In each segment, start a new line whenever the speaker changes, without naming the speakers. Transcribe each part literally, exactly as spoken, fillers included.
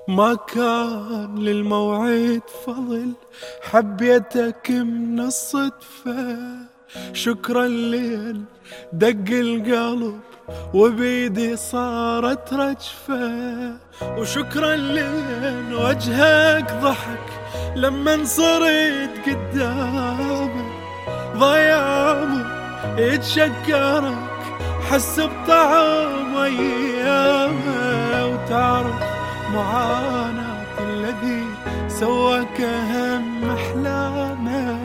ما كان للموعد فضل، حبيتك من الصدفة. شكرا لين دق القلب وبيدي صارت رجفة، وشكرا لين وجهك ضحك لما صرت قدامه. ضيامه يتشكرك حس بطعم ايامه، وتعرف معاناة الذي سواك أهم أحلامه.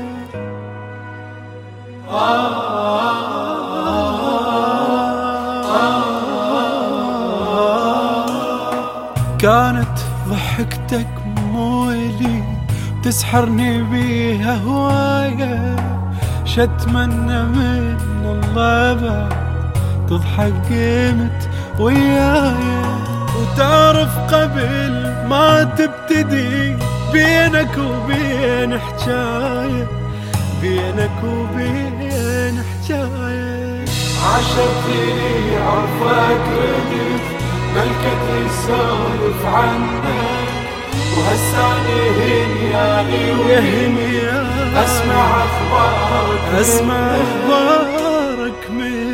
كانت ضحكتك مويلي تسحرني بيها هواية، شتمنى من الله بعد تضحك قيمت وياي. وتعرف قبل ما تبتدي بينك وبين حجاية، بينك وبين حجاية. عشرتني عرفك ردت ملكتي سولف عنك، وهساني هنياني وهنياني أسمع أخبارك، أسمع أخبارك من